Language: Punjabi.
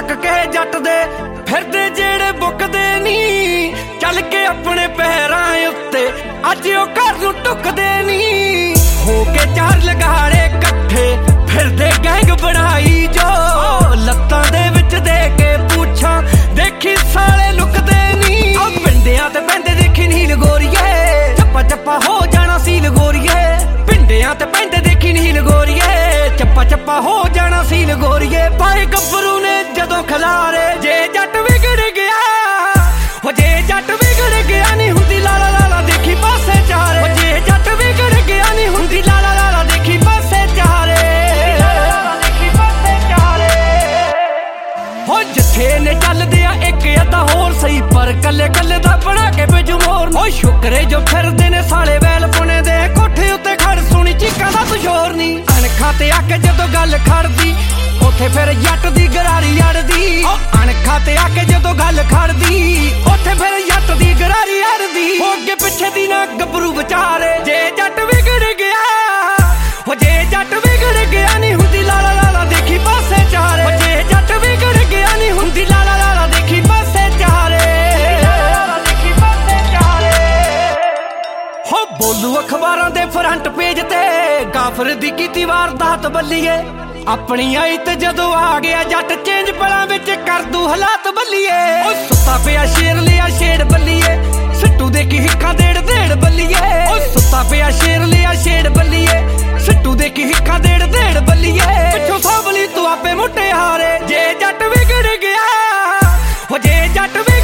ਚੱਕ ਕੇ ਜੱਟ ਦੇ ਫਿਰਦੇ ਜਿਹੜੇ ਬੁੱਕਦੇ ਨੀ ਚੱਲ ਕੇ ਆਪਣੇ ਪੈਰਾਂ ਉੱਤੇ ਅੱਜ ਉਹ ਘਰ ਨੂੰ ਟੁੱਕਦੇ ਨੀ ਹੋ ਕੇ ਚਾਰ ਲਗਾੜੇ ਇਕੱਠੇ ਫਿਰਦੇ ਗੈਂਗ ਬਣਾਈ ਜੋ ਲੱਤਾਂ ਦੇ ਵਿੱਚ ਦੇ ਕੇ ਪੁੱਛਾਂ ਦੇਖੀ ਸਾਲੇ ਲੁਕਦੇ ਨੀ ਆ ਪਿੰਡਿਆਂ ਤੇ ਪੈਂਦੇ ਦੇਖੀ ਨੀਲ ਗੋਰੀਏ ਚੱਪਾ ਚੱਪਾ ਹੋ ਜਾਣਾ ਸੀਲ ਗੋਰੀਏ ਪਿੰਡਿਆਂ ਤੇ ਪੈਂਦੇ ਦੇਖੀ ਨੀਲ ਗੋਰੀਏ ਚੱਪਾ ਚੱਪਾ ਹੋ ਜਾਣਾ ਸੀਲ ਗੋਰੀਏ ਪਾਏ ਗੱਭਰੂ ਨੇ ਜਦੋਂ ਖਿਲਾਰੇ ਜੇ ਜੱਟ ਵਿਗੜ ਗਿਆ ਹੋ ਜੇ ਜੱਟ ਵਿਗੜ ਗਿਆ ਨਹੀਂ ਹੁੰਦੀ ਲਾਲਾ ਲਾਲਾ ਦੇਖੀ ਪਾਸੇ ਚਾਰੇ ਹੋ ਜੇ ਜੱਟ ਵਿਗੜ ਗਿਆ ਨਹੀਂ ਹੁੰਦੀ ਲਾਲਾ ਲਾਲਾ ਦੇਖੀ ਪਾਸੇ ਚਾਰੇ ਹੋ ਜਿੱਥੇ ਨੇ ਚੱਲਦੇ ਆ ਇੱਕ ਅੱਧਾ ਹੋਰ ਸਹੀ ਪਰ ਕੱਲੇ ਕੱਲੇ ਦਾ ਬਣਾ ਕੇ ਭੇਜੂ ਮੋਰ ਹੋ ਸ਼ੁਕਰੇ ਜੋ ਫਿਰਦੇ ਨੇ ਸਾਲੇ ਵੈਲ ਪੁਣੇ ਦੇ ਕੋਠੇ ਉੱਤੇ ਖੜ ਸੁਣੀ ਚੀਕਾਂ ਦਾ ਤੁਸ਼ੋਰ ਨੀ ਅਣਖਾਂ ਤੇ ਆ ਕੇ ਜਦੋਂ ਗੱਲ ਖੜਦੀ ਉੱਥੇ ਫਿਰ ਜੱਟ ਦੀ ਗਰਾਰੀ ਅੜਦੀ ਅਣਖਾਂ ਤੇ ਆ ਕੇ ਜਦੋਂ ਗੱਲ ਖੜਦੀ ਉੱਥੇ ਫਿਰ ਜੱਟ ਦੀ ਗਰਾਰੀ ਅੜਦੀ ਹੋ ਅੱਗੇ ਪਿੱਛੇ ਦੀ ਨਾ ਗੱਭਰੂ ਵਿਚਾਰੇ ਜੇ ਜੱਟ ਵਿਗੜ ਗਿਆ ਹੋ ਜੇ ਜੱਟ ਵਿਗੜ ਗਿਆ ਨਹੀਂ ਹੁੰਦੀ ਲਾਲਾ ਲਾਲਾ ਦੇਖੀ ਪਾਸੇ ਚਾਰੇ ਹੋ ਜੇ ਜੱਟ ਵਿਗੜ ਗਿਆ ਨਹੀਂ ਹੁੰਦੀ ਲਾਲਾ ਲਾਲਾ ਦੇਖੀ ਪਾਸੇ ਚਾਰੇ ਹੋ ਬੋਲੂ ਅਖਬਾਰਾਂ ਦੇ ਫਰੰਟ ਪੇਜ ਤੇ ਕਾਫਰ ਦੀ ਕੀਤੀ ਵਾਰਦਾਤ ਬੱਲੀਏ ਆਪਣੀ ਆਈ ਤੇ ਜਦੋਂ ਆ ਗਿਆ ਜੱਟ ਚੇਂਜ ਪਲਾਂ ਵਿੱਚ ਕਰ ਦੂ ਹਾਲਾਤ ਬੱਲੀਏ ਓ ਸੁੱਤਾ ਪਿਆ ਸ਼ੇਰ ਲਿਆ ਛੇੜ ਬੱਲੀਏ ਸਿੱਟੂ ਦੇ ਕੀ ਹਿੱਕਾਂ ਦੇੜ ਦੇੜ ਬੱਲੀਏ ਓ ਸੁੱਤਾ ਪਿਆ ਸ਼ੇਰ ਲਿਆ ਛੇੜ ਬੱਲੀਏ ਸਿੱਟੂ ਦੇ ਕੀ ਹਿੱਕਾਂ ਦੇੜ ਦੇੜ ਬੱਲੀਏ ਪਿੱਛੋਂ ਸਾਂਭਲੀ ਤੂੰ ਆਪੇ ਮੁਟਿਆਰੇ ਜੇ ਜੱਟ ਵਿਗੜ ਗਿਆ ਹੋ ਜੇ ਜੱਟ